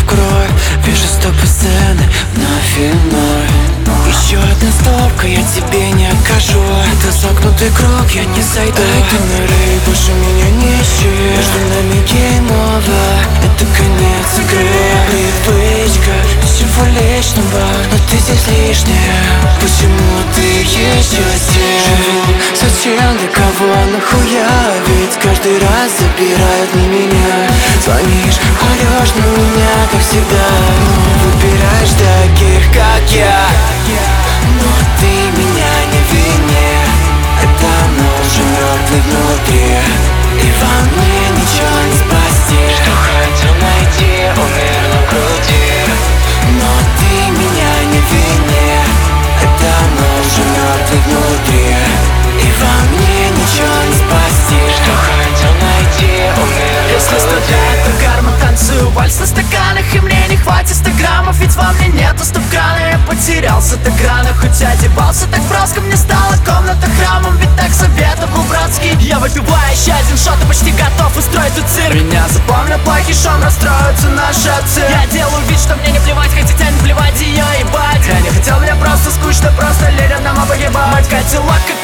кровь. Вижу стопы сцены вновь и вновь. Еще одна стопка, я тебе не окажу. Это замкнутый круг, я не зайду. Эй, ты ныры, больше меня не ищи. Между нами гейм овер. Это конец игры. Привычка, ничего личного, но ты здесь лишняя. Почему ты еще здесь? Живу зачем, для кого, нахуя? Ведь каждый раз забирают не меня. Звонишь, орешь на меня, как всегда. Но выбираешь таких, как я. Но ты меня не вини. Это нож мертвый внутри, и во мне ничего не спасти. Что хотел найти, умер на груди. Но ты меня не вини. Это нож мертвый внутри, и во мне ничего не спасти. Что хотел найти, умер на груди. Если страдает, то карма, танцую вальс на стаканах, и мне не хватит 100 граммов, ведь во мне нету стоп-крана. Я потерялся так рано, хоть одевался так броско. Мне стала комната храмом, ведь так советовал братский. Я выпиваю еще один шот и почти готов устроить тут цирк. Меня запомнят плохий шум, расстроятся наши отцы. Я делаю вид, что мне не плевать, хотите не плевать, ее ебать. Я не хотел, мне просто скучно, просто лень нам погибать. Мать котелок, как